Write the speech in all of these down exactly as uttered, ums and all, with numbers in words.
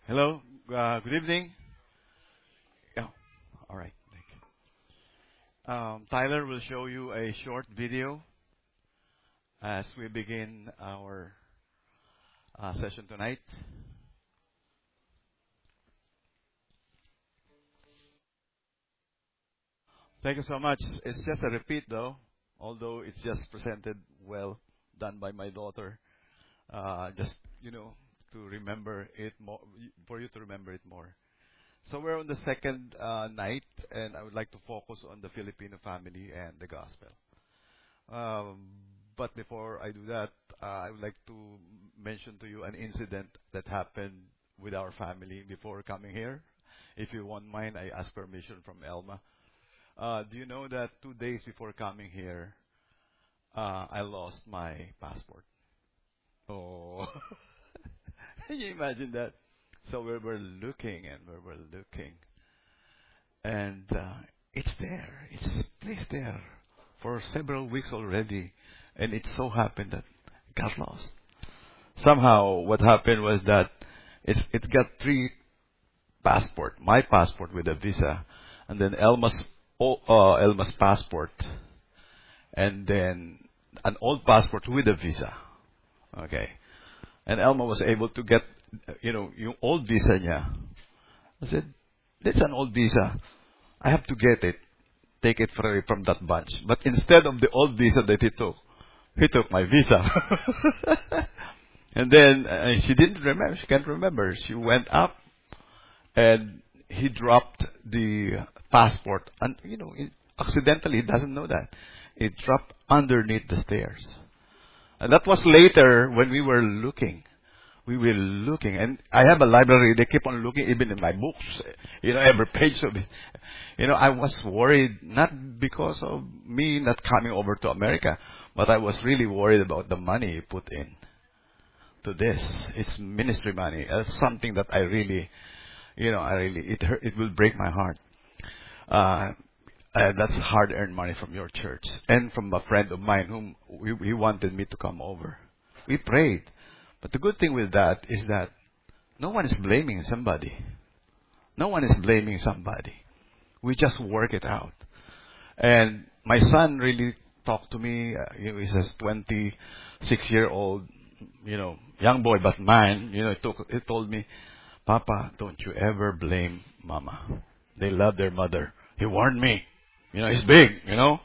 Hello. Uh, good evening. Yeah. All right. Thank you. Um, Tyler will show you a short video as we begin our uh, session tonight. Thank you so much. It's just a repeat, though, although it's just presented well done by my daughter. Uh, just you know to remember it more, for you to remember it more. So we're on the second uh, night, and I would like to focus on the Filipino family and the gospel. Um, but before I do that, uh, I would like to mention to you an incident that happened with our family before coming here. If you won't mind, I ask permission from Elma. Uh, do you know that two days before coming here, uh, I lost my passport? Oh, can you imagine that? So we were looking and we were looking, and uh, it's there. It's placed there for several weeks already, and it so happened that it got lost. Somehow, what happened was that it's, it got three passport. My passport with a visa, and then Elma's o- uh, Elma's passport, and then an old passport with a visa. Okay, and Elma was able to get, you know, yung old visa niya. I said, "That's an old visa. I have to get it. Take it from from that bunch." But instead of the old visa that he took, he took my visa. And then uh, she didn't remember. She can't remember. She went up, and he dropped the passport. And you know, it, accidentally, he doesn't know that it dropped underneath the stairs. And that was later when we were looking. We were looking, and I have a library. They keep on looking, even in my books. You know, every page of it. You know, I was worried, not because of me not coming over to America, but I was really worried about the money you put in to this. It's ministry money. It's something that I really, you know, I really, it hurt, it will break my heart. Uh, uh, that's hard-earned money from your church and from a friend of mine whom he, he wanted me to come over. We prayed. But the good thing with that is that no one is blaming somebody. No one is blaming somebody. We just work it out. And my son really talked to me. Uh, you know, he's a twenty-six-year-old, you know, young boy, but mine. You know, he, took, he told me, "Papa, don't you ever blame Mama. They love their mother." He warned me. You know, he's big. You know.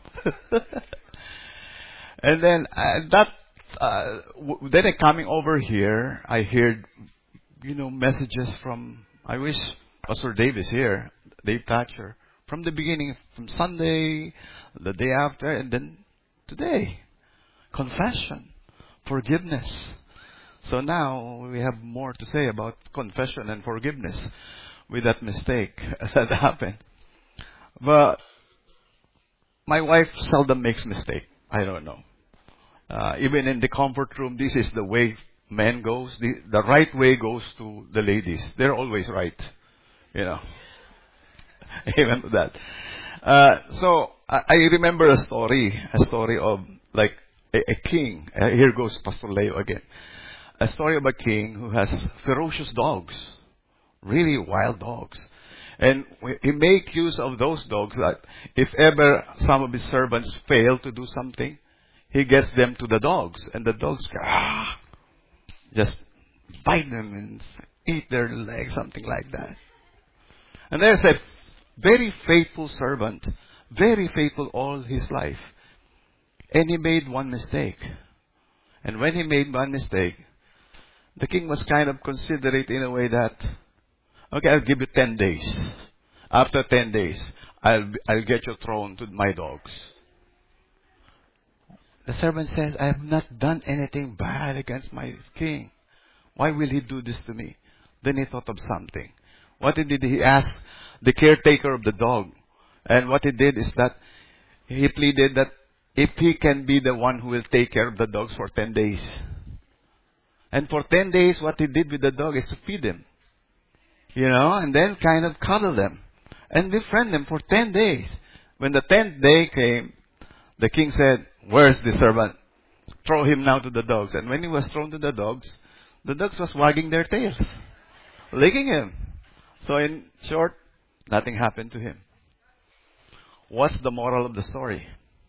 And then uh, that. Uh, w- then I coming over here, I heard, you know, messages from, I wish Pastor Dave is here, Dave Thatcher, from the beginning, from Sunday, the day after, and then today. Confession, forgiveness. So now we have more to say about confession and forgiveness with that mistake that happened. But my wife seldom makes mistake. I don't know. Uh, even in the comfort room, this is the way men goes. The, the right way goes to the ladies. They're always right. You know. Amen to that. Uh, so, I, I remember a story, a story of like a, a king. Uh, here goes Pastor Leo again. A story of a king who has ferocious dogs. Really wild dogs. And he make use of those dogs that if ever some of his servants fail to do something, he gets them to the dogs, and the dogs ah, just bite them and eat their legs, something like that. And there's a very faithful servant, very faithful all his life. And he made one mistake. And when he made one mistake, the king was kind of considerate in a way that, okay, I'll give you ten days. After ten days, I'll, I'll get you thrown to my dogs. The servant says, I have not done anything bad against my king. Why will he do this to me? Then he thought of something. What he did, he asked the caretaker of the dog. And what he did is that he pleaded that if he can be the one who will take care of the dogs for ten days. And for ten days, what he did with the dog is to feed them. You know, and then kind of cuddle them. And befriend them for ten days. When the tenth day came, the king said, where's the servant? Throw him now to the dogs. And when he was thrown to the dogs, the dogs was wagging their tails. licking him. So in short, nothing happened to him. What's the moral of the story?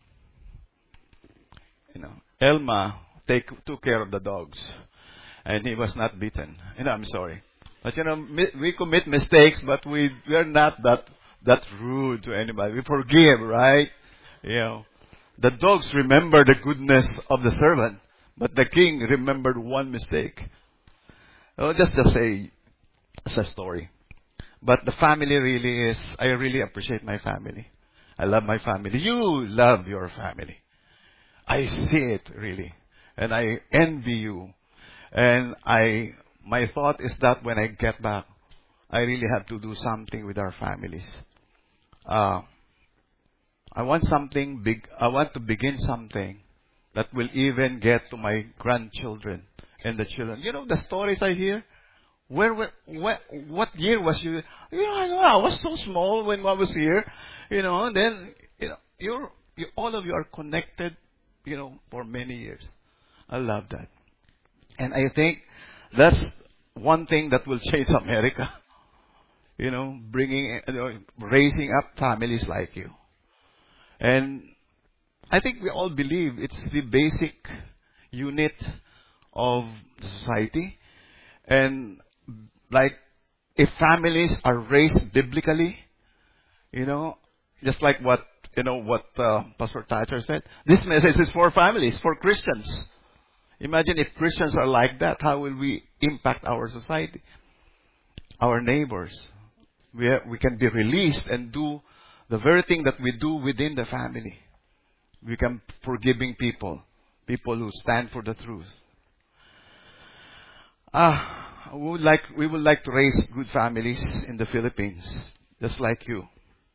You know, Elma take, took care of the dogs, and he was not beaten. You know, I'm sorry. But you know, mi- we commit mistakes, but we we are not that that rude to anybody. We forgive, right? You know, the dogs remember the goodness of the servant, but the king remembered one mistake. Oh, just just say it's a story. But the family really is. I really appreciate my family. I love my family. You love your family. I see it really, and I envy you. And I, my thought is that when I get back, I really have to do something with our families. Uh, I want something big. I want to begin something that will even get to my grandchildren and the children. You know the stories I hear. Where, were, where what year was you? You know, I know I was so small when I was here. You know, and then you know, you're, you, all of you are connected. You know, for many years. I love that. And I think that's one thing that will change America. You know, bringing, you know, raising up families like you. And I think we all believe it's the basic unit of the society. And like, if families are raised biblically, you know, just like what, you know, what uh, Pastor Thatcher said, this message is for families, for Christians. Imagine if Christians are like that, how will we impact our society, our neighbors? We, ha- we can be released and do the very thing that we do within the family. We can forgiving people, people who stand for the truth. Ah, we would like we would like to raise good families in the Philippines, just like you.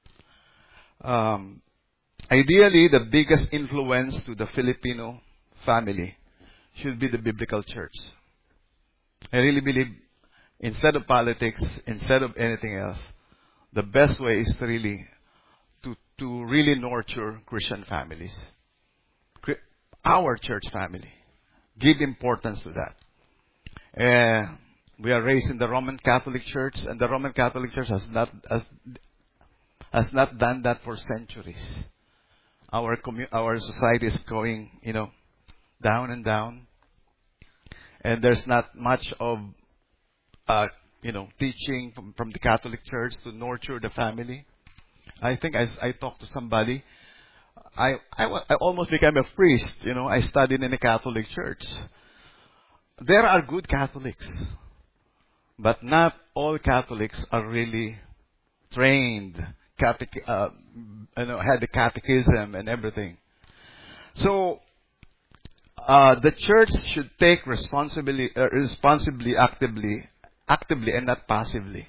Um, ideally, the biggest influence to the Filipino family should be the biblical church. I really believe instead of politics, instead of anything else, the best way is to really to to really nurture Christian families, Cri- our church family. Give importance to that. Uh, we are raised in the Roman Catholic Church, and the Roman Catholic Church has not has, has not done that for centuries. Our commu- our society is going, you know, down and down, and there's not much of, uh, you know, teaching from, from the Catholic Church to nurture the family. I think I, I talked to somebody. I, I wa- I almost became a priest. You know, I studied in a Catholic church. There are good Catholics, but not all Catholics are really trained, catech- uh, you know, had the catechism and everything. So uh, the church should take responsibility, uh, responsibly, actively, actively, and not passively.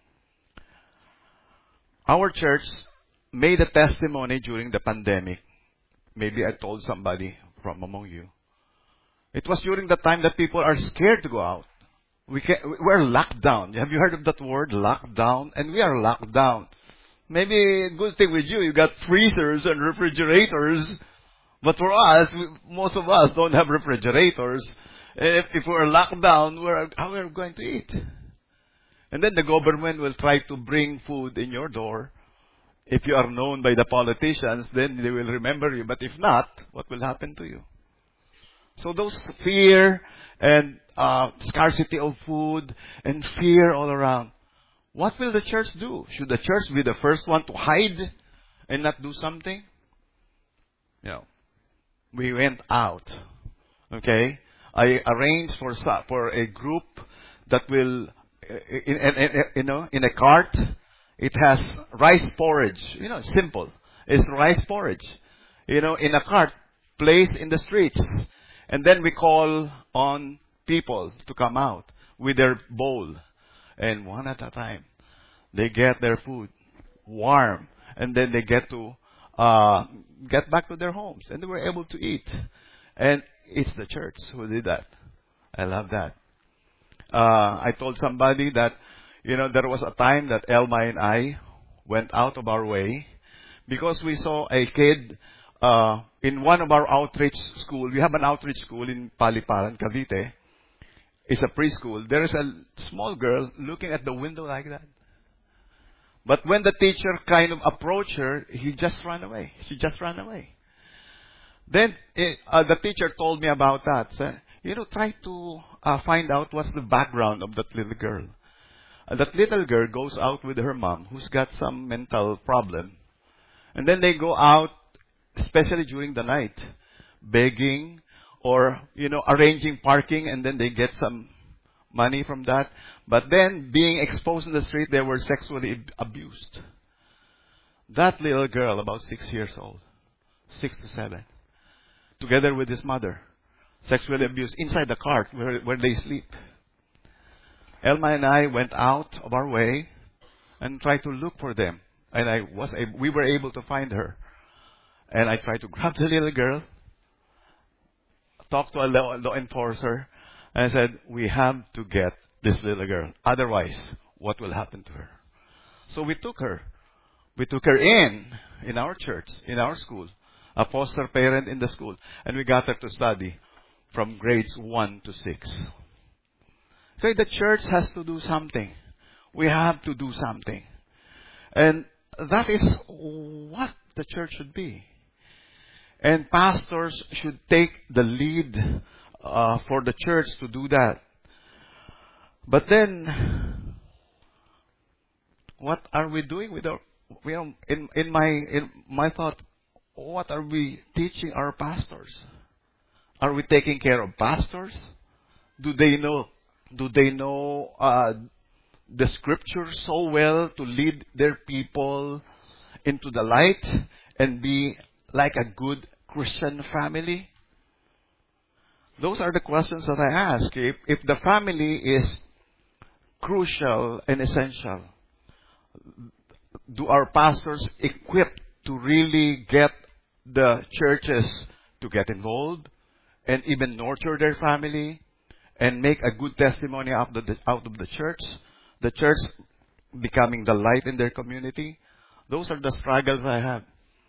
Our church made a testimony during the pandemic. Maybe I told somebody from among you. It was during the time that people are scared to go out. We can, we're locked down. Have you heard of that word, locked down? And we are locked down. Maybe a good thing with you, you got freezers and refrigerators. But for us, we, most of us don't have refrigerators. If, if we're locked down, we're, how are we going to eat? And then the government will try to bring food in your door. If you are known by the politicians, then they will remember you. But if not, what will happen to you? So those fear and uh, scarcity of food and fear all around. What will the church do? Should the church be the first one to hide and not do something? You know, we went out. Okay, I arranged for for a group that will, in, in, in, you know, in a cart. It has rice porridge. You know, simple. It's rice porridge. You know, in a cart placed in the streets. And then we call on people to come out with their bowl. And one at a time, they get their food warm. And then they get to uh, get back to their homes. And they were able to eat. And it's the church who did that. I love that. Uh, I told somebody that, you know, there was a time that Elma and I went out of our way because we saw a kid uh, in one of our outreach school. We have an outreach school in Paliparan, Cavite. is a preschool, there is a small girl looking at the window like that. But when the teacher kind of approached her, he just ran away. She just ran away. Then eh, uh, the teacher told me about that. So, you know, try to uh, find out what's the background of that little girl. Uh, that little girl goes out with her mom, who's got some mental problem. And then they go out, especially during the night, begging or, you know, arranging parking, and then they get some money from that. But then, being exposed in the street, they were sexually abused. That little girl, about six years old, six to seven, together with his mother, sexually abused inside the cart where, where they sleep. Elma and I went out of our way and tried to look for them. And I was, able, we were able to find her. And I tried to grab the little girl, talk to a law, law enforcer, and I said, we have to get this little girl. Otherwise, what will happen to her? So we took her. We took her in, in our church, in our school, a foster parent in the school, and we got her to study from grades one to six. So the church has to do something. We have to do something. And that is what the church should be. And pastors should take the lead uh, for the church to do that. But then, what are we doing with our, you know, in, in my, in my thought, what are we teaching our pastors? Are we taking care of pastors? Do they know, do they know, uh, the scripture so well to lead their people into the light and be like a good Christian family? Those are the questions that I ask. If, if the family is crucial and essential, do our pastors equip to really get the churches to get involved and even nurture their family and make a good testimony out of the, out of the church? The church becoming the light in their community. Those are the struggles I have.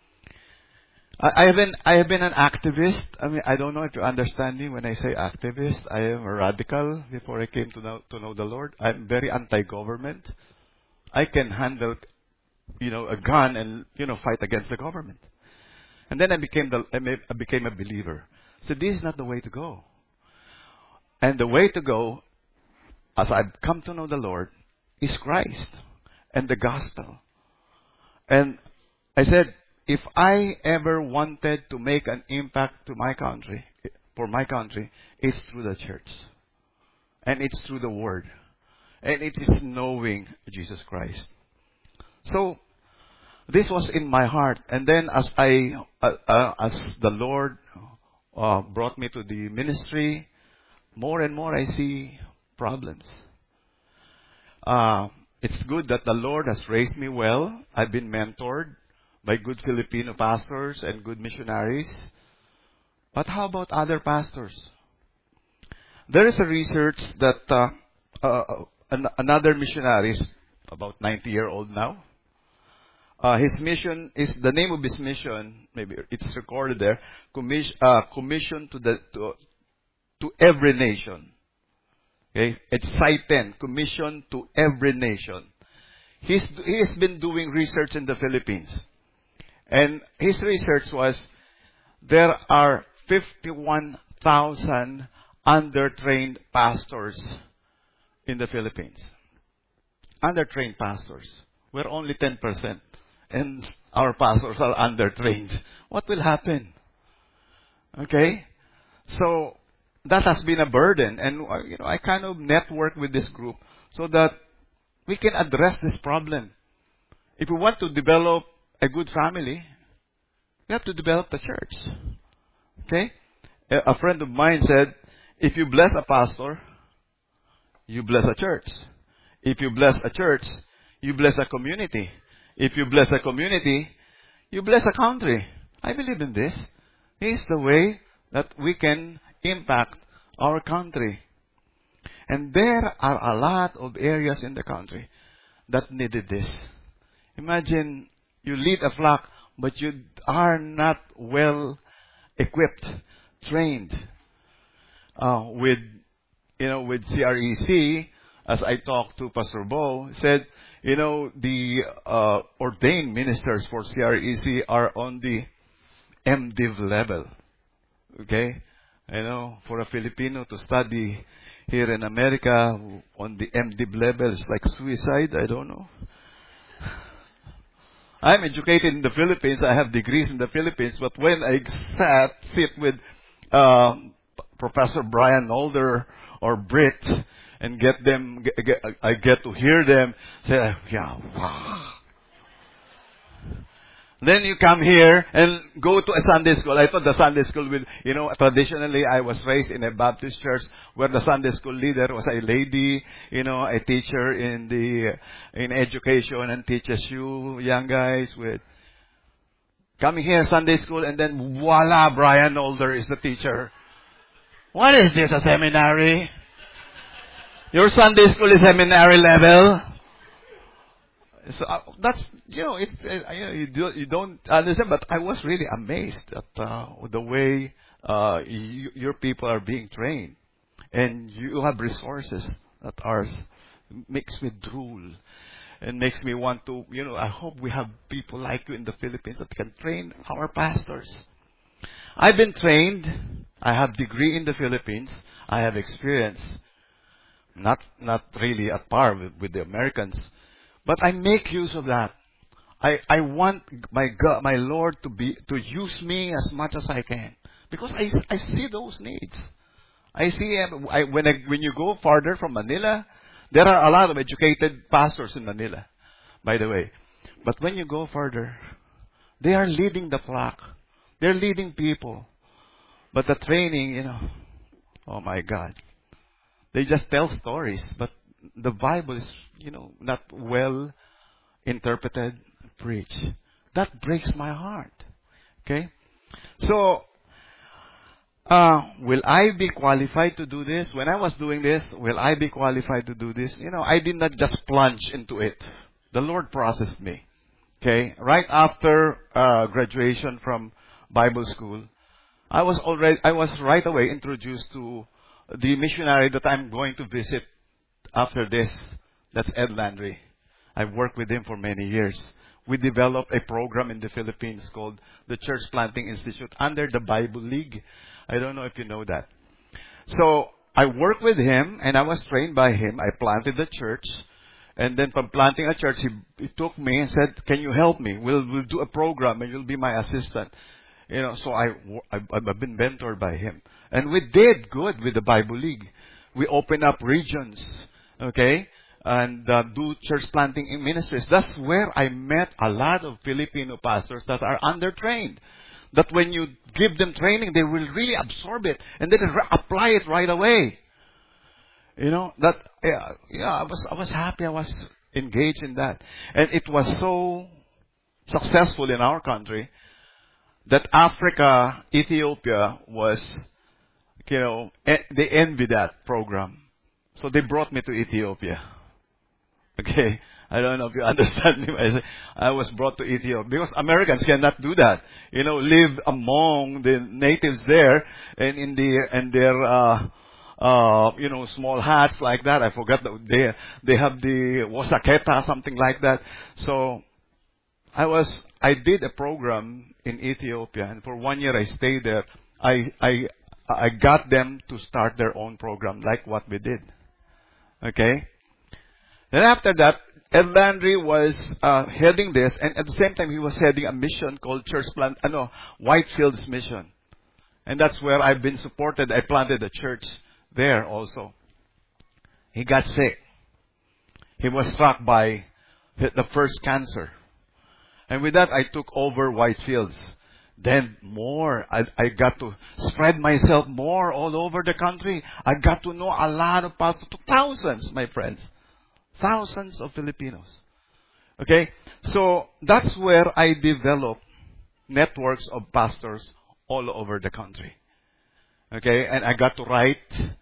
I, I have been I have been an activist. I mean, I don't know if you understand me when I say activist. I am a radical before I came to know to know the Lord. I'm very anti-government. I can handle, you know, a gun and, you know, fight against the government. And then I became the I became a believer. So this is not the way to go. And the way to go, as I've come to know the Lord, is Christ and the gospel. And I said, if I ever wanted to make an impact to my country, for my country, it's through the church. And it's through the Word. And it is knowing Jesus Christ. So, this was in my heart. And then as I, uh, uh, as the Lord uh, brought me to the ministry, more and more I see problems. Uh, it's good that the Lord has raised me well. I've been mentored by good Filipino pastors and good missionaries. But how about other pastors? There is a research that uh, uh, an- another missionary is about ninety year old now. Uh, his mission is, the name of his mission, maybe it's recorded there, commission, uh, commission to the to, to every nation. Okay, it's site ten, commission to every nation. He's he has been doing research in the Philippines, and his research was there are fifty-one thousand undertrained pastors in the Philippines. Undertrained pastors. We're only ten percent. And our pastors are undertrained. What will happen? Okay? So, that has been a burden. And, you know, I kind of network with this group so that we can address this problem. If we want to develop a good family, we have to develop the church. Okay? A friend of mine said, if you bless a pastor, you bless a church. If you bless a church, you bless a community. If you bless a community, you bless a country. I believe in this. This is the way that we can impact our country. And there are a lot of areas in the country that needed this. Imagine you lead a flock, but you are not well equipped, trained, uh, with you know, with C R E C, as I talked to Pastor Bo, said, you know, the uh, ordained ministers for C R E C are on the MDiv level. Okay? You know, for a Filipino to study here in America on the MDiv level is like suicide. I don't know. I'm educated in the Philippines. I have degrees in the Philippines. But when I sat, sit with uh, Professor Brian Older or Britt and get them, get, get, I get to hear them say, yeah, wow. Then you come here and go to a Sunday school. I thought the Sunday school will, you know, traditionally I was raised in a Baptist church where the Sunday school leader was a lady, you know, a teacher in the, in education and teaches you young guys with coming here Sunday school and then voila, Brian Older is the teacher. What is this, a seminary? Your Sunday school is seminary level? So uh, that's, you know, it, uh, you know, you, do, you don't understand, but I was really amazed at uh, the way uh, you, your people are being trained. And you have resources that ours makes me drool and makes me want to, you know, I hope we have people like you in the Philippines that can train our pastors. I've been trained. I have degree in the Philippines. I have experience. Not, not really at par with, with the Americans. But I make use of that. I, I want my God, my Lord to be, to use me as much as I can. Because I, I see those needs. I see, I, when I, when you go farther from Manila, there are a lot of educated pastors in Manila, by the way. But when you go further, they are leading the flock. They're leading people. But the training, you know, oh my God. They just tell stories, but the Bible is, you know, not well interpreted, preached. That breaks my heart. Okay? So, uh, will I be qualified to do this? When I was doing this, will I be qualified to do this? You know, I did not just plunge into it. The Lord processed me. Okay? Right after uh, graduation from Bible school, I was already, I was right away introduced to the missionary that I'm going to visit after this. That's Ed Landry. I've worked with him for many years. We developed a program in the Philippines called the Church Planting Institute under the Bible League. I don't know if you know that. So I worked with him and I was trained by him. I planted the church. And then from planting a church, he, he took me and said, can you help me? We'll, we'll do a program and you'll be my assistant. You know, so I, I, I've been mentored by him. And we did good with the Bible League. We opened up regions. Okay? And uh, do church planting in ministries. That's where I met a lot of Filipino pastors that are undertrained. That when you give them training, they will really absorb it and then re- apply it right away. You know, that, yeah, yeah, I was, I was happy I was engaged in that. And it was so successful in our country that Africa, Ethiopia was, you know, they envy that program. So they brought me to Ethiopia. Okay. I don't know if you understand me. I, say, I was brought to Ethiopia because Americans cannot do that. You know, live among the natives there and in the, and their, uh, uh, you know, small hats like that. I forgot that they, they have the wasaketa, something like that. So I was, I did a program in Ethiopia and for one year I stayed there. I, I, I got them to start their own program like what we did. Okay? Then after that, Ed Landry was uh, heading this, and at the same time he was heading a mission called Church Plant, uh, no, Whitefields Mission. And that's where I've been supported. I planted a church there also. He got sick. He was struck by the first cancer. And with that, I took over Whitefields. Then more, I, I got to spread myself more all over the country. I got to know a lot of pastors, thousands, my friends. Thousands of Filipinos. Okay? So, that's where I developed networks of pastors all over the country. Okay? And I got to write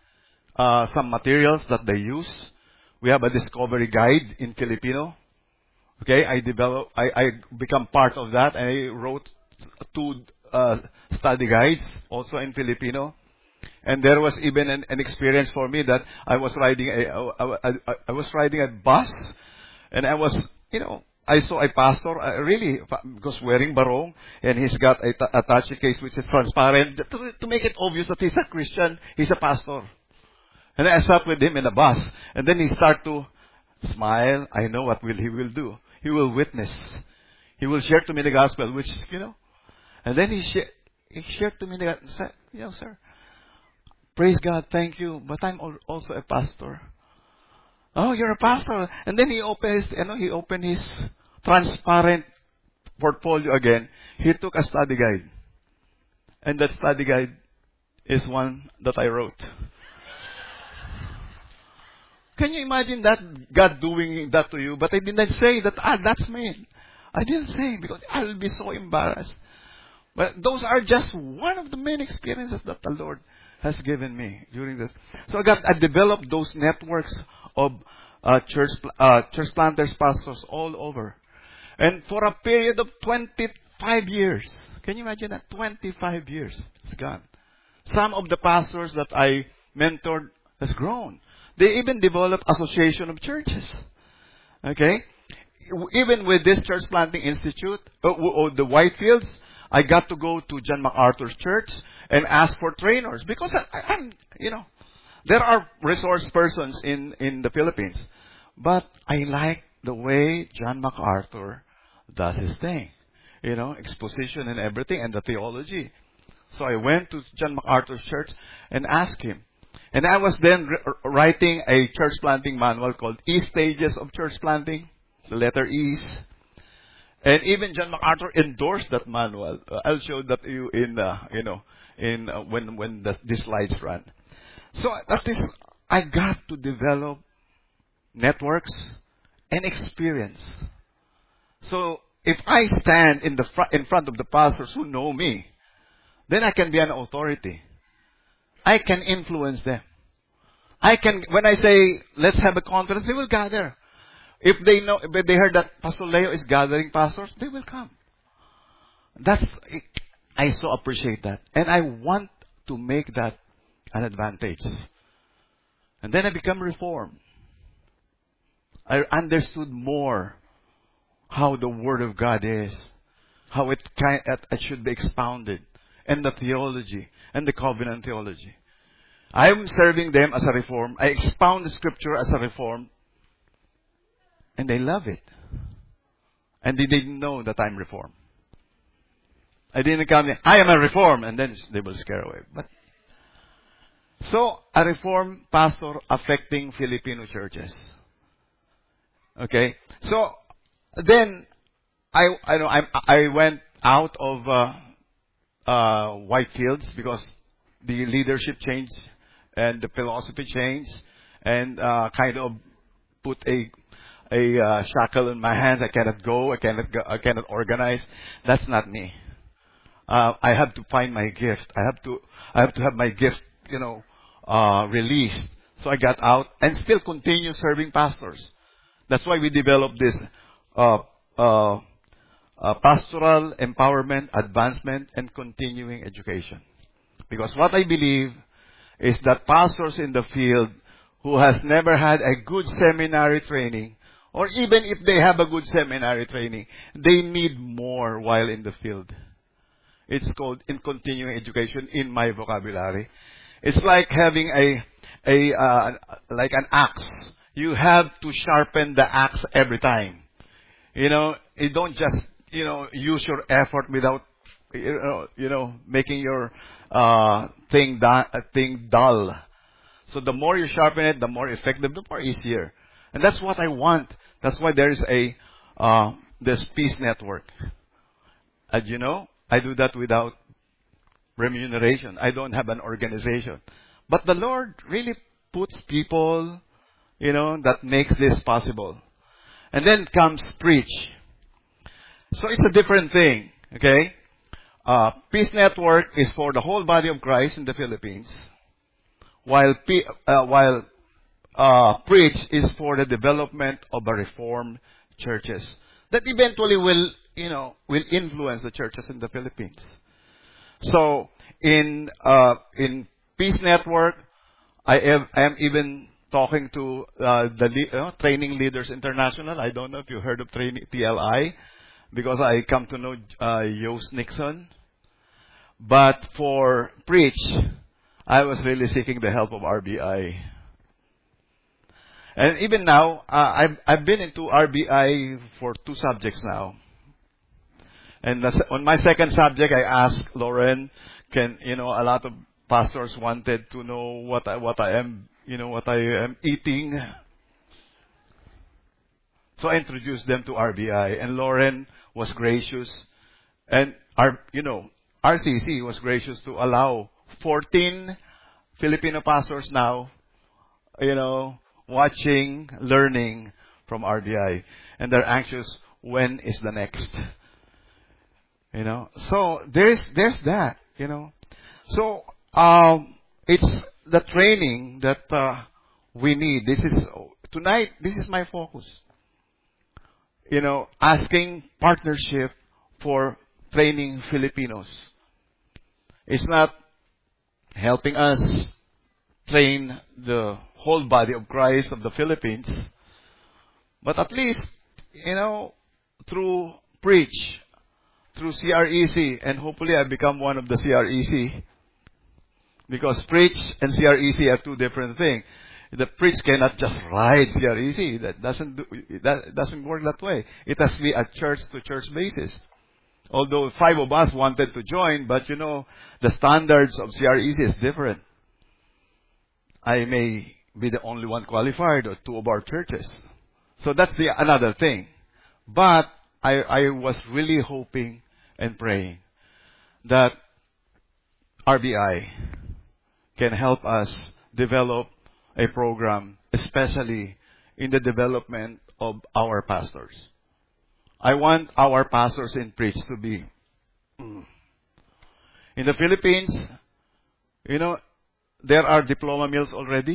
uh, some materials that they use. We have a discovery guide in Filipino. Okay? I developed, I, I become part of that. I wrote two uh, study guides also in Filipino. And there was even an, an experience for me that I was riding a, I, I, I, I was riding a bus, and I was, you know, I saw a pastor, uh, really, because wearing barong, and he's got a t- attache case which is transparent, to, to make it obvious that he's a Christian, he's a pastor. And I sat with him in a bus, and then he started to smile. I know what will he will do. He will witness. He will share to me the gospel, which, you know, and then he, sh- he shared to me the gospel, you know, sir, praise God, thank you, but I'm al- also a pastor. Oh, you're a pastor. And then he opened his, you know, he opened his transparent portfolio again. He took a study guide. And that study guide is one that I wrote. Can you imagine that, God doing that to you? But I didn't say that, ah, that's me. I didn't say, because I will be so embarrassed. But those are just one of the many experiences that the Lord has given me during this. So I got, I developed those networks of uh, church, uh, church planters, pastors all over. And for a period of twenty-five years. Can you imagine that? twenty-five years. It's gone. Some of the pastors that I mentored has grown. They even developed association of churches. Okay? Even with this church planting institute, or, or the Whitefields, I got to go to John MacArthur's church and ask for trainers. Because I, I'm, you know, there are resource persons in, in the Philippines. But I like the way John MacArthur does his thing. You know, exposition and everything, and the theology. So I went to John MacArthur's church and asked him. And I was then r- writing a church planting manual called E Stages of Church Planting. The letter E's. And even John MacArthur endorsed that manual. Uh, I'll show that to you in, uh, you know, in uh, when when the, the slides run. So that is, I got to develop networks and experience. So if I stand in the fr- in front of the pastors who know me, then I can be an authority. I can influence them. I can, when I say let's have a conference, they will gather. If they know, if they heard that Pastor Leo is gathering pastors, they will come. That's, I so appreciate that. And I want to make that an advantage. And then I become reformed. I understood more how the Word of God is, how it, kind, it should be expounded, and the theology, and the covenant theology. I'm serving them as a reform. I expound the Scripture as a reform. And they love it. And they didn't know that I'm reformed. I didn't come in, I am a reform, and then they will scare away. But so, a reformed pastor affecting Filipino churches. Okay? So, then, I, I know, I, I went out of, uh, uh, Whitefields because the leadership changed and the philosophy changed and, uh, kind of put a, a, uh, shackle in my hands. I cannot go. I cannot go, I cannot organize. That's not me. Uh, I have to find my gift. I have to, I have to have my gift, you know, uh, released. So I got out and still continue serving pastors. That's why we developed this, uh, uh, uh, pastoral empowerment, advancement, and continuing education. Because what I believe is that pastors in the field who has never had a good seminary training, or even if they have a good seminary training, they need more while in the field. It's called in continuing education in my vocabulary. It's like having a, a, uh, like an axe. You have to sharpen the axe every time. You know, you don't just, you know, use your effort without, you know, you know making your, uh, thing, da- thing dull. So the more you sharpen it, the more effective, the more easier. And that's what I want. That's why there is a, uh, this Peace Network. And you know, I do that without remuneration. I don't have an organization. But the Lord really puts people, you know, that makes this possible. And then comes preach. So it's a different thing, okay? Uh, Peace Network is for the whole body of Christ in the Philippines, while P, uh, while uh, preach is for the development of a reformed churches that eventually will, you know, will influence the churches in the Philippines. So in uh, in Peace Network, I am, I am even talking to uh, the le- uh, Training Leaders International. I don't know if you heard of training, T L I, because I come to know uh, Yost Nixon. But for Preach, I was really seeking the help of R B I. And even now, uh, I've, I've been into R B I for two subjects now. And that's, on my second subject, I asked Lauren, can, you know, a lot of pastors wanted to know what I, what I am, you know, what I am eating. So I introduced them to R B I, and Lauren was gracious. And our, you know, R C C was gracious to allow fourteen Filipino pastors now, you know, watching, learning from R B I. And they're anxious, when is the next? You know, so there's, there's that, you know. So, um, it's the training that, uh, we need. This is, tonight, this is my focus. You know, asking partnership for training Filipinos. It's not helping us train the whole body of Christ of the Philippines, but at least, you know, through Preach, through C R E C, and hopefully I become one of the C R E C, because Preach and C R E C are two different things. The Preach cannot just ride C R E C. That doesn't do, that doesn't work that way. It has to be a church-to-church basis. Although five of us wanted to join, but you know, the standards of C R E C is different. I may be the only one qualified, or two of our churches. So that's the another thing. But I, I was really hoping and praying that R B I can help us develop a program, especially in the development of our pastors. I want our pastors in Preach to be in the Philippines. You know, there are diploma mills already.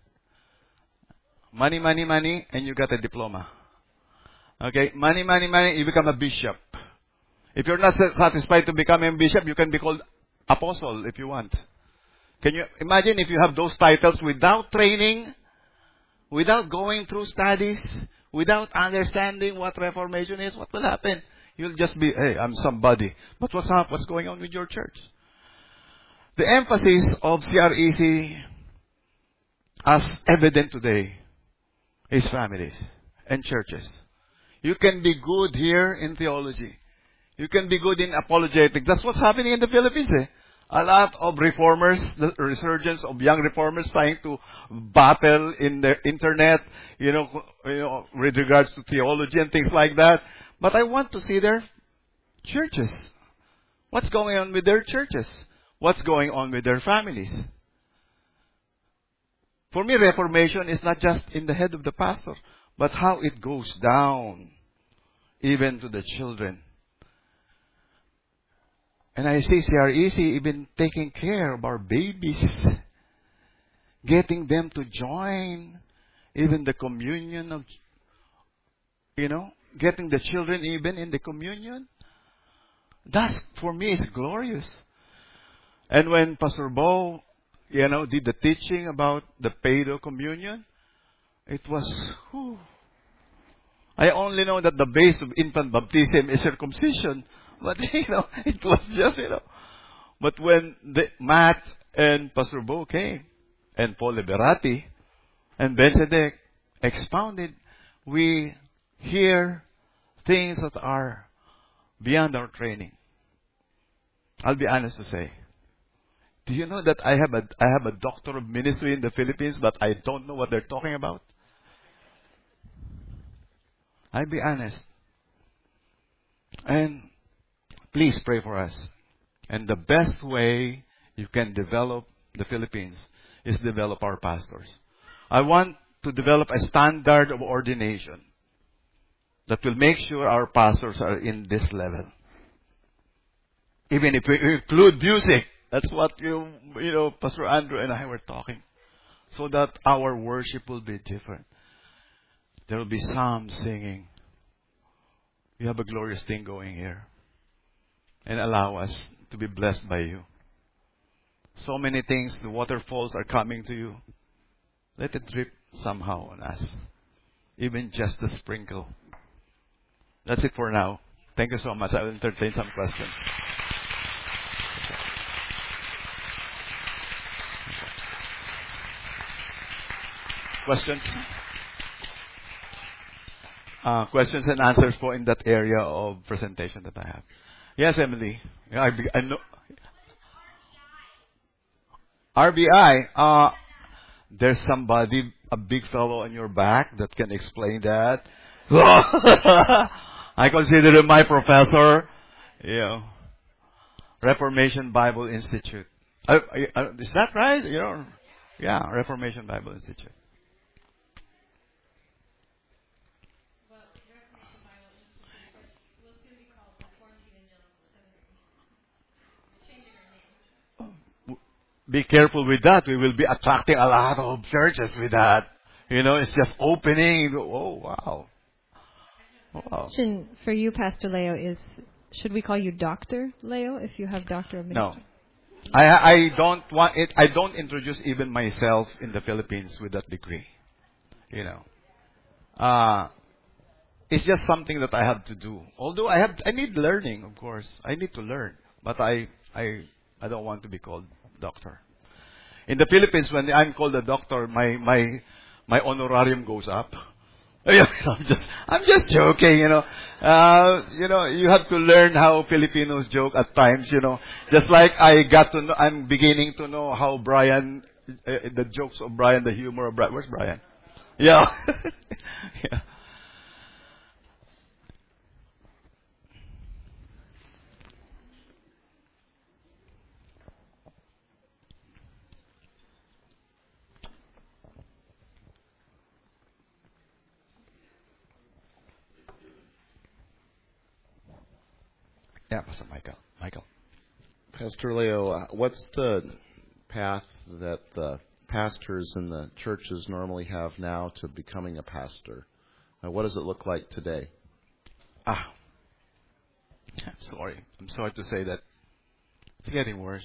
Money, money, money, and you got a diploma. Okay, money, money, money, you become a bishop. If you're not satisfied to become a bishop, you can be called apostle if you want. Can you imagine if you have those titles without training, without going through studies, without understanding what Reformation is? What will happen? You'll just be, hey, I'm somebody. But what's up? What's going on with your church? The emphasis of C R E C, as evident today, is families and churches. You can be good here in theology. You can be good in apologetics. That's what's happening in the Philippines. Eh? A lot of reformers, the resurgence of young reformers trying to battle in the internet, you know, you know, with regards to theology and things like that. But I want to see their churches. What's going on with their churches? What's going on with their families? For me, reformation is not just in the head of the pastor, but how it goes down, even to the children. And I see C R E C even taking care of our babies, getting them to join even the communion of, you know, getting the children even in the communion. That, for me, is glorious. And when Pastor Bo, you know, did the teaching about the pedo communion, it was, whew. I only know that the base of infant baptism is circumcision. But, you know, it was just, you know. But when the, Matt and Pastor Bo came, and Paul Liberati, and Ben Sedek expounded, we hear things that are beyond our training. I'll be honest to say. Do you know that I have a, I have a doctor of ministry in the Philippines, but I don't know what they're talking about? I'll be honest. And please pray for us. And the best way you can develop the Philippines is develop our pastors. I want to develop a standard of ordination that will make sure our pastors are in this level. Even if we include music, that's what you, you know, Pastor Andrew and I were talking. So that our worship will be different. There will be psalms singing. We have a glorious thing going here. And allow us to be blessed by you. So many things, the waterfalls are coming to you. Let it drip somehow on us. Even just a sprinkle. That's it for now. Thank you so much. I will entertain some questions. Questions? Uh, questions and answers for in that area of presentation that I have. Yes, Emily. Yeah, I, be- I know. R B I. Uh, there's somebody, a big fellow on your back that can explain that. I consider him my professor. Yeah. Reformation Bible Institute. Uh, uh, is that right? You know, yeah, Reformation Bible Institute. Be careful with that. We will be attracting a lot of churches with that. You know, it's just opening. Oh, wow. Wow. Question for you, Pastor Leo, is should we call you Doctor Leo if you have Doctor of Ministry? No. I, I don't want it. I don't introduce even myself in the Philippines with that degree. You know. Uh, it's just something that I have to do. Although I have, I need learning, of course. I need to learn. But I, I, I don't want to be called doctor. In the Philippines, when I'm called a doctor, my my my honorarium goes up. I'm just I'm just joking, you know. Uh, you know, you have to learn how Filipinos joke at times, you know. Just like I got to know, I'm beginning to know how Brian, uh, the jokes of Brian, the humor of Brian. Where's Brian? Yeah. Yeah. Yeah, Pastor Michael. Michael. Pastor Leo, uh, what's the path that the pastors in the churches normally have now to becoming a pastor? Uh, what does it look like today? Ah, I'm sorry. I'm sorry to say that it's getting worse.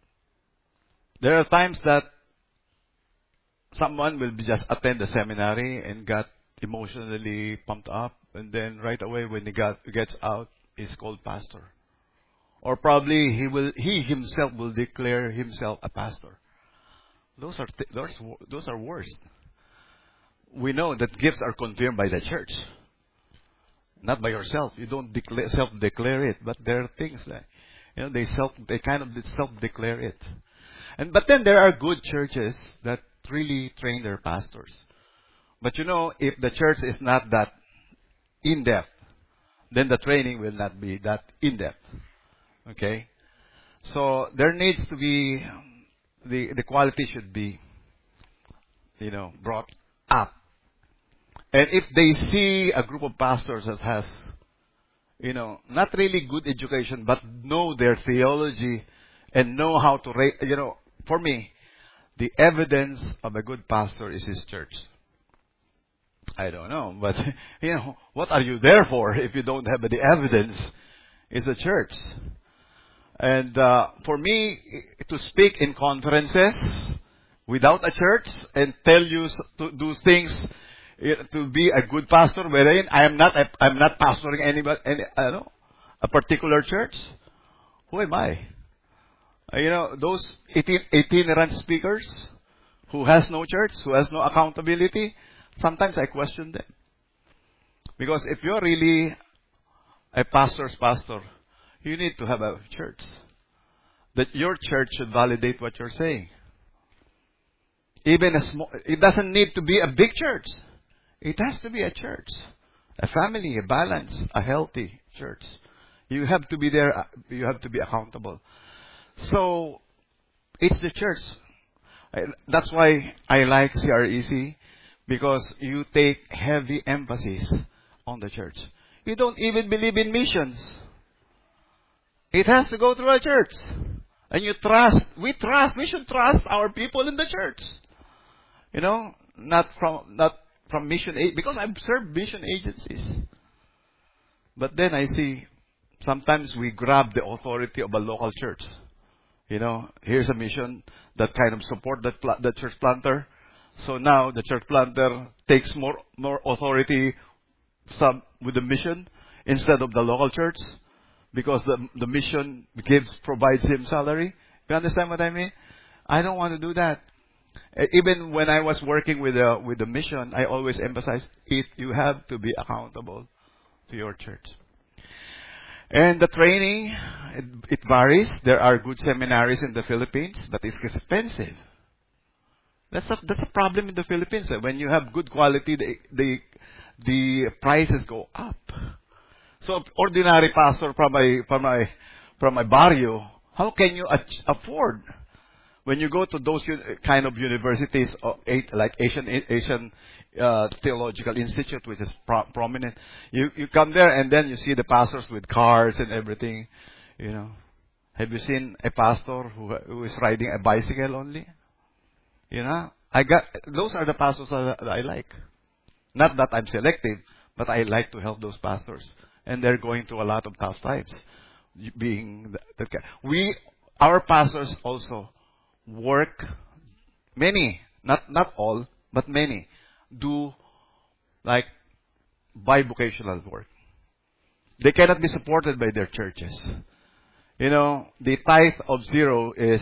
There are times that someone will be just attend the seminary and got emotionally pumped up, and then right away when he got gets out, he's called pastor. Or probably he will he himself will declare himself a pastor. Those are th- those those are worst. We know that gifts are confirmed by the church, not by yourself. You don't declare, self-declare it, but there are things that you know they self they kind of self-declare it. And but then there are good churches that really train their pastors. But you know, if the church is not that in depth, then the training will not be that in depth. Okay? So there needs to be the the quality should be, you know, brought up. And if they see a group of pastors that has, you know, not really good education, but know their theology and know how to, ra- you know, for me, the evidence of a good pastor is his church. I don't know, but, you know, what are you there for if you don't have any evidence? It's a church. And uh, for me, to speak in conferences without a church and tell you to do things to be a good pastor, wherein I am not, I'm not pastoring anybody, any, I don't know, a particular church. Who am I? Uh, you know, those itinerant speakers who has no church, who has no accountability, sometimes I question them. Because if you're really a pastor's pastor, you need to have a church. That your church should validate what you're saying. Even a small, it doesn't need to be a big church. It has to be a church. A family, a balanced, a healthy church. You have to be there, you have to be accountable. So, it's the church. That's why I like C R E C, because you take heavy emphasis on the church. You don't even believe in missions. It has to go through a church. And you trust, we trust, we should trust our people in the church. You know, not from, not from mission, because I've served mission agencies. But then I see, sometimes we grab the authority of a local church. You know, here's a mission that kind of support that pla- the church planter. So now the church planter takes more more authority some with the mission instead of the local church because the the mission gives provides him salary. You understand what I mean? I don't want to do that. Uh, Even when I was working with the with the mission, I always emphasize it. You have to be accountable to your church. And the training, it, it varies. There are good seminaries in the Philippines, but it's expensive. That's a, that's a problem in the Philippines. eh. When you have good quality, the, the, the prices go up. So ordinary pastor from my, from my, from my barrio, how can you ach- afford? When you go to those u- kind of universities, or eight, like Asian, Asian uh, Theological Institute, which is pro- prominent, you, you come there and then you see the pastors with cars and everything, you know. Have you seen a pastor who, who is riding a bicycle only? You know, I got, those are the pastors that that I like. Not that I'm selective, but I like to help those pastors. And they're going through a lot of tough times. You- Being that, that guy. We, our pastors also work, many, not, not all, but many, do like bivocational work. They cannot be supported by their churches. You know, the tithe of zero is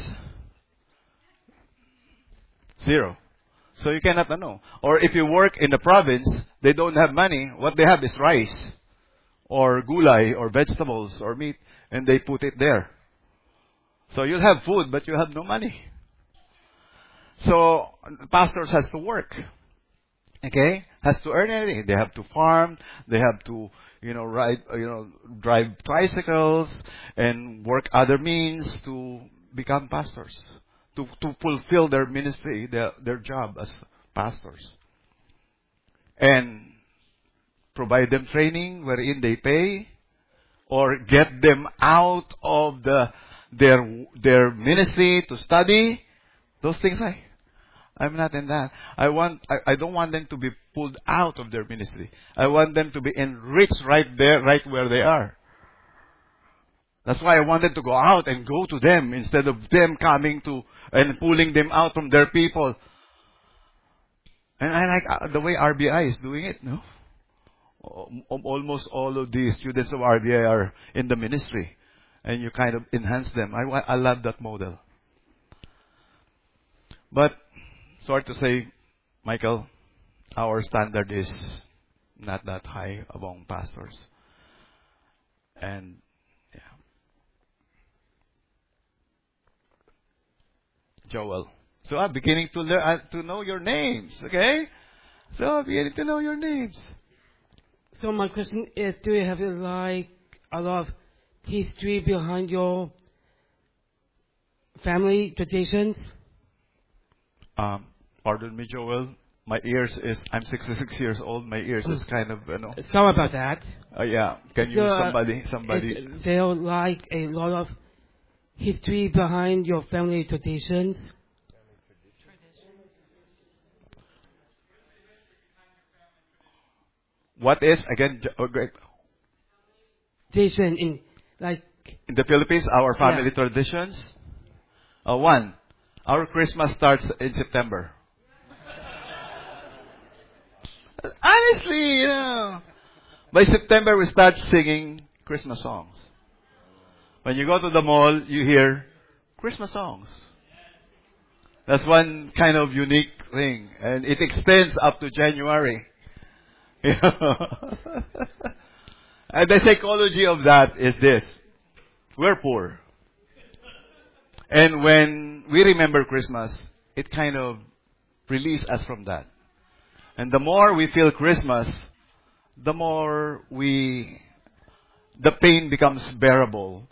zero. So you cannot know. Or if you work in the province, they don't have money. What they have is rice, or gulay, or vegetables, or meat, and they put it there. So you'll have food, but you have no money. So pastors has to work. Okay, has to earn anything. They have to farm. They have to, you know, ride, uh, you know, drive tricycles and work other means to become pastors, to to fulfill their ministry, their their job as pastors, and provide them training wherein they pay, or get them out of the their their ministry to study. Those things I. I'm not in that. I want. I, I don't want them to be pulled out of their ministry. I want them to be enriched right there, right where they are. That's why I wanted to go out and go to them instead of them coming to and pulling them out from their people. And I like uh, the way R B I is doing it. No, Al- almost all of the students of R B I are in the ministry, and you kind of enhance them. I wa- I love that model. But sorry to say, Michael, our standard is not that high among pastors. And yeah, Joel. So I'm beginning to learn uh, to know your names. Okay, so I'm beginning to know your names. So my question is, do you have like a lot of history behind your family traditions? Um, pardon me, Joel. My ears is I'm sixty-six years old. My ears is kind of you know. Sorry about that. Uh, yeah, can you So, uh, somebody somebody? Is there like a lot of history behind your family traditions? What is again? Jo- oh, great. Tradition in like In the Philippines, our family Yeah. traditions. Uh, one, our Christmas starts in September. Honestly, you know, by September we start singing Christmas songs. When you go to the mall, you hear Christmas songs. That's one kind of unique thing, and it extends up to January. You know? And the psychology of that is this: we're poor. And when we remember Christmas, it kind of releases us from that. And the more we feel Christmas, the more we, the pain becomes bearable.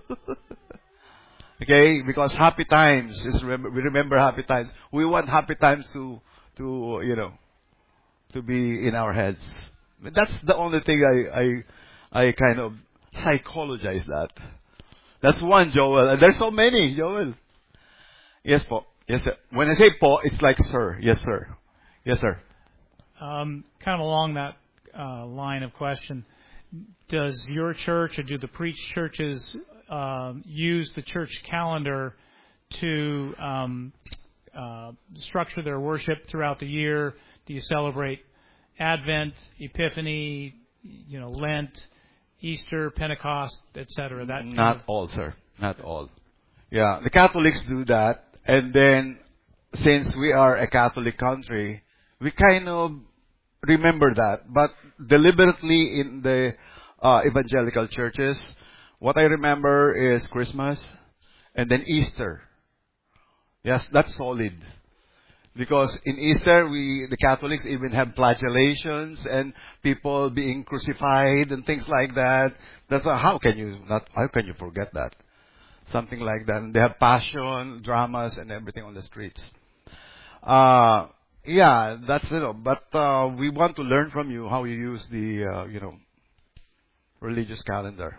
Okay? Because happy times is, remember, we remember happy times. We want happy times to, to, you know, to be in our heads. That's the only thing I, I, I kind of psychologize that. That's one, Joel. And there's so many, Joel. Yes, po. Yes, sir. When I say po, it's like sir. Yes, sir. Yes, sir. Um, kind of along that uh, line of question, does your church or do the preached churches um, use the church calendar to um, uh, structure their worship throughout the year? Do you celebrate Advent, Epiphany, you know, Lent, Easter, Pentecost, et cetera? That kind Not of- all, sir. Not all. Yeah, the Catholics do that, and then since we are a Catholic country, we kind of remember that, but deliberately in the uh, evangelical churches, what I remember is Christmas and then Easter. Yes, that's solid. Because in Easter, we, the Catholics even have flagellations and people being crucified and things like that. That's a, how can you not, how can you forget that? Something like that. And they have passion, dramas and everything on the streets. Uh, yeah, that's, you know, but, uh, we want to learn from you how you use the, uh, you know, religious calendar.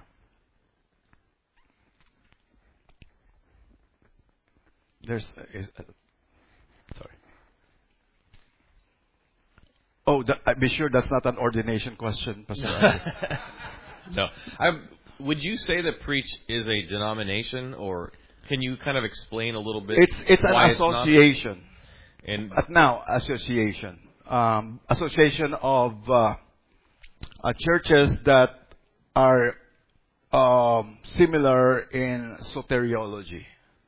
There's, is, uh, sorry. Oh, that, uh, be sure that's not an ordination question, Pastor Andy. No. I'm, would you say that Preach is a denomination, or can you kind of explain a little bit? It's it's an why it's not? association. And But now, association. Um, association of uh, uh, churches that are um, similar in soteriology.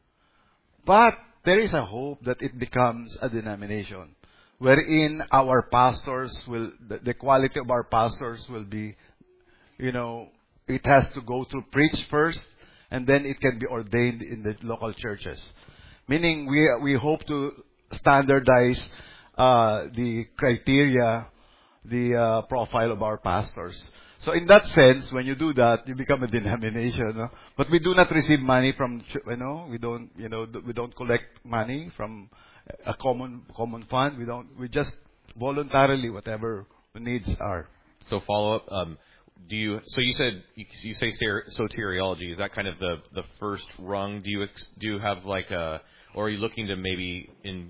But there is a hope that it becomes a denomination, wherein our pastors will, the, the quality of our pastors will be, you know, it has to go through Preach first, and then it can be ordained in the local churches. Meaning, we we hope to standardize uh, the criteria, the uh, profile of our pastors. So in that sense, when you do that, you become a denomination. No? But we do not receive money from, you know, we don't, you know, we don't collect money from a common common fund. We don't. We just voluntarily whatever the needs are. so follow up. Um, do you? So you said you, you say ser- soteriology. Is that kind of the, the first rung? Do you ex, do you have like a, or are you looking to maybe in,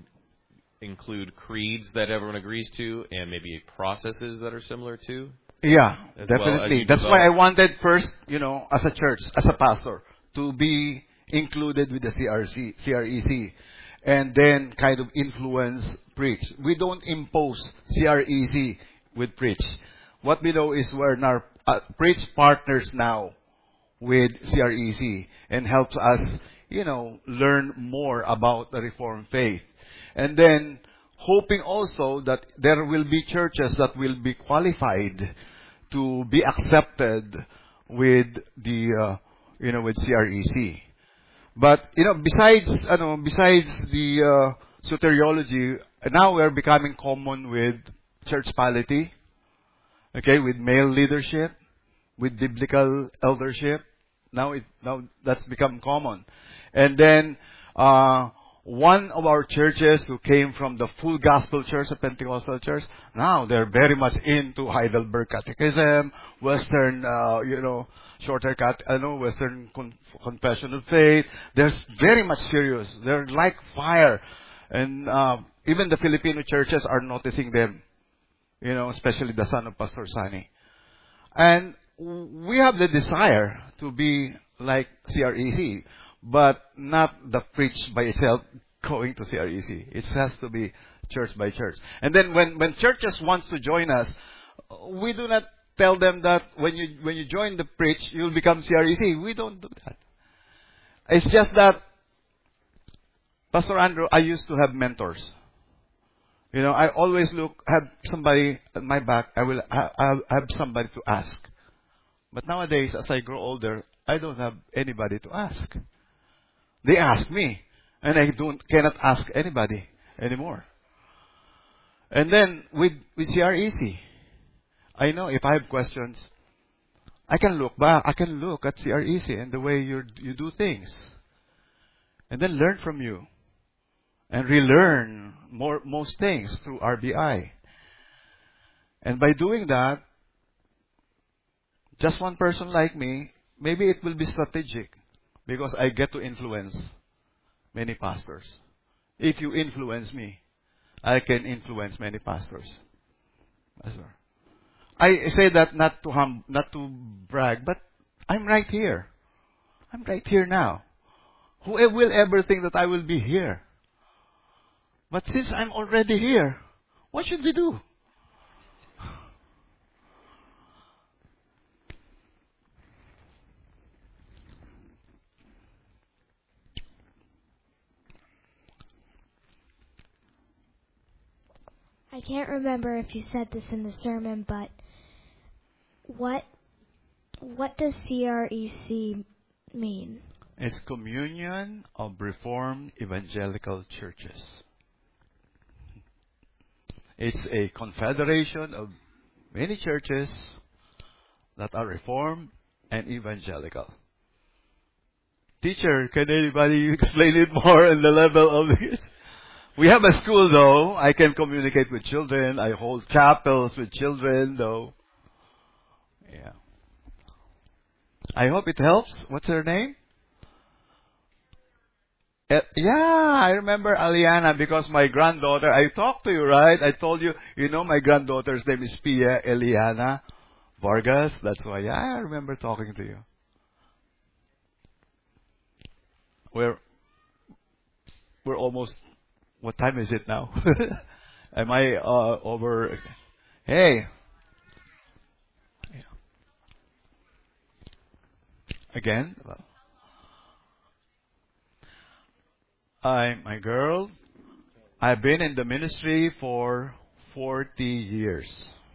include creeds that everyone agrees to, and maybe processes that are similar to? Yeah, As well as definitely. you That's develop- why I wanted first, you know, as a church, as a pastor, to be included with the C R C, C R E C, and then kind of influence Preach. We don't impose C R E C with Preach. What we know is we're now uh, Preach partners now with C R E C and helps us, you know, learn more about the Reformed faith. And then hoping also that there will be churches that will be qualified to be accepted with the, uh, you know, with C R E C. But, you know, besides, you know, besides the uh, soteriology, now we're becoming common with church polity, okay, with male leadership, with biblical eldership. Now it, now that's become common. And then, uh, one of our churches who came from the full gospel church, a Pentecostal church, now they're very much into Heidelberg Catechism, Western, uh, you know, shorter cat, I know, Western con- confession of faith. They're very much serious. They're like fire. And, uh, even the Filipino churches are noticing them, you know, especially the son of Pastor Sani. And we have the desire to be like C R E C, but not the Preach by itself going to C R E C. It has to be church by church. And then when, when churches wants to join us, we do not tell them that when you when you join the Preach, you'll become C R E C. We don't do that. It's just that, Pastor Andrew, I used to have mentors. You know, I always look, have somebody at my back. I will ha- I have somebody to ask. But nowadays, as I grow older, I don't have anybody to ask. They ask me, and I don't cannot ask anybody anymore. And then with with C R E C, I know if I have questions, I can look back. I can look at C R E C and the way you you do things, and then learn from you, and relearn more most things through R B I. And by doing that, just one person like me, maybe it will be strategic because I get to influence many pastors. If you influence me, I can influence many pastors. That's all. I say that not to hum, not to brag, but I'm right here. I'm right here now. Who will ever think that I will be here? But since I'm already here, what should we do? I can't remember if you said this in the sermon, but what what does C R E C mean? It's Communion of Reformed Evangelical Churches. It's a confederation of many churches that are Reformed and Evangelical. Teacher, can anybody explain it more on the level of it? We have a school though. I can communicate with children. I hold chapels with children though. Yeah. I hope it helps. What's her name? Uh, yeah, I remember Aliana because my granddaughter, I talked to you, right? I told you, you know my granddaughter's name is Pia Eliana Vargas. That's why, yeah, I remember talking to you. We're, we're almost, what time is it now? Am I uh, over? Hey. Again? I'm my girl. I've been in the ministry for forty years.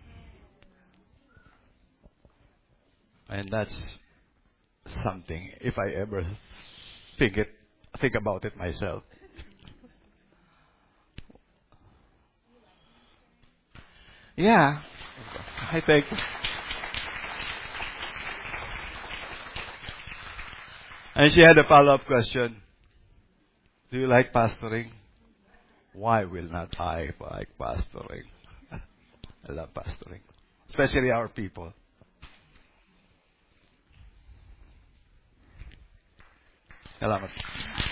And that's something, if I ever think it, think about it myself. Yeah. I think. And she had a follow-up question. Do you like pastoring? Why will not I like pastoring? I love pastoring. Especially our people. Salamat.